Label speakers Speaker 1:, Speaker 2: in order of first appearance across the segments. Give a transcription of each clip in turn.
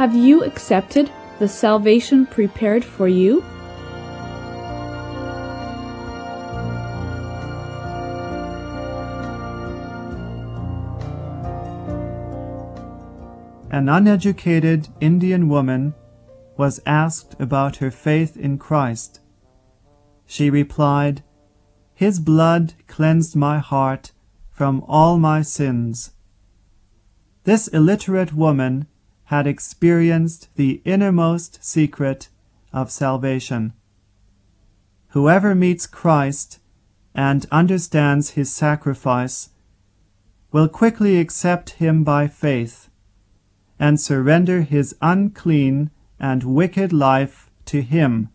Speaker 1: Have you accepted the salvation prepared for you?
Speaker 2: An uneducated Indian woman was asked about her faith in Christ. She replied, "His blood cleansed my heart from all my sins." This illiterate woman had experienced the innermost secret of salvation. Whoever meets Christ and understands his sacrifice will quickly accept him by faith and surrender his unclean and wicked life to him.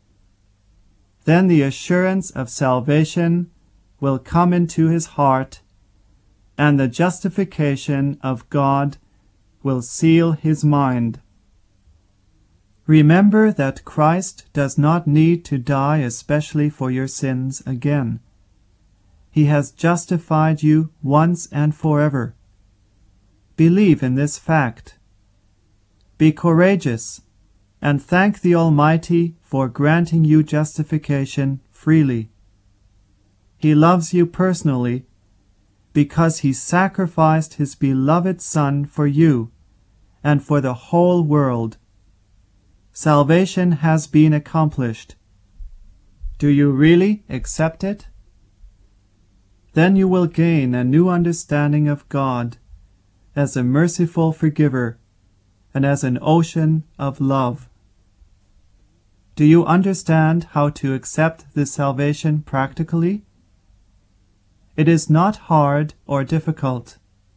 Speaker 2: Then the assurance of salvation will come into his heart, and the justification of God will seal his mind. Remember that Christ does not need to die especially for your sins again. He has justified you once and forever. Believe in this fact. Be courageous and thank the Almighty for granting you justification freely. He loves you personally because he sacrificed his beloved Son for you and for the whole world. Salvation has been accomplished. Do you really accept it? Then you will gain a new understanding of God as a merciful forgiver and as an ocean of love. Do you understand how to accept this salvation practically? It is not hard or difficult.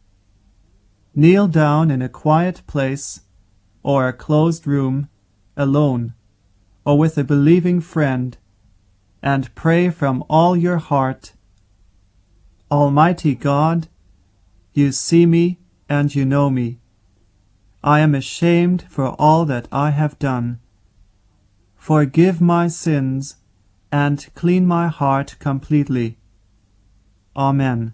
Speaker 2: Kneel down in a quiet place or a closed room alone or with a believing friend and pray from all your heart, "Almighty God, you see me and you know me. I am ashamed for all that I have done. Forgive my sins and clean my heart completely. Amen."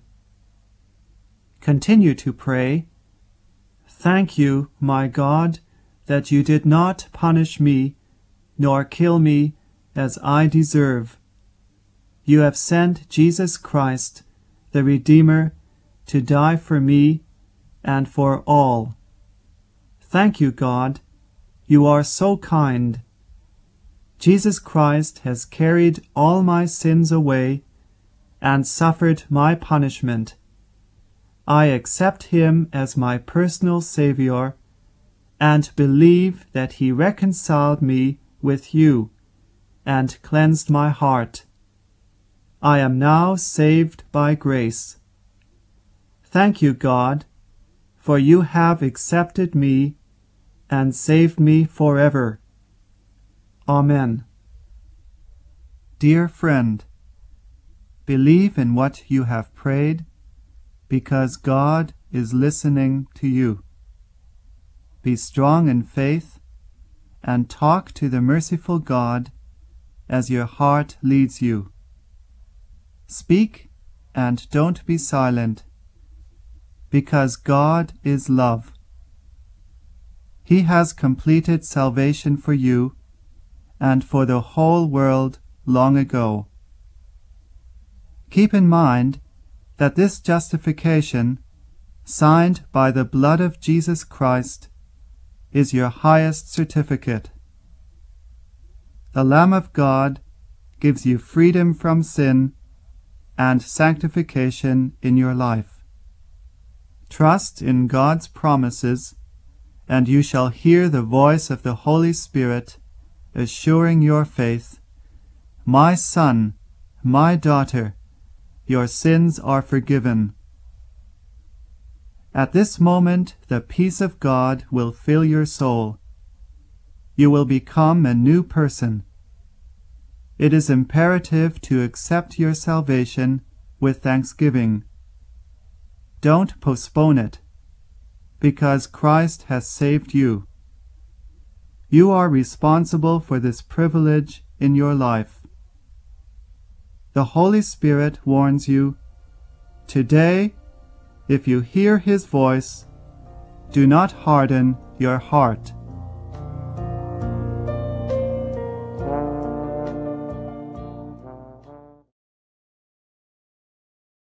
Speaker 2: Continue to pray, "Thank you, my God, that you did not punish me nor kill me as I deserve. You have sent Jesus Christ, the Redeemer, to die for me and for all. Thank you, God. You are so kind. Jesus Christ has carried all my sins away and suffered my punishment. I accept him as my personal Savior and believe that he reconciled me with you and cleansed my heart. I am now saved by grace. Thank you, God, for you have accepted me and saved me forever. Amen. Dear friend, believe in what you have prayed, because God is listening to you. Be strong in faith and talk to the merciful God as your heart leads you. Speak and don't be silent, because God is love. He has completed salvation for you and for the whole world long ago. Keep in mind that this justification, signed by the blood of Jesus Christ, is your highest certificate. The Lamb of God gives you freedom from sin and sanctification in your life. Trust in God's promises, and you shall hear the voice of the Holy Spirit assuring your faith, "My son, my daughter, your sins are forgiven." At this moment, the peace of God will fill your soul. You will become a new person. It is imperative to accept your salvation with thanksgiving. Don't postpone it, because Christ has saved you. You are responsible for this privilege in your life. The Holy Spirit warns you, today, if you hear his voice, do not harden your heart.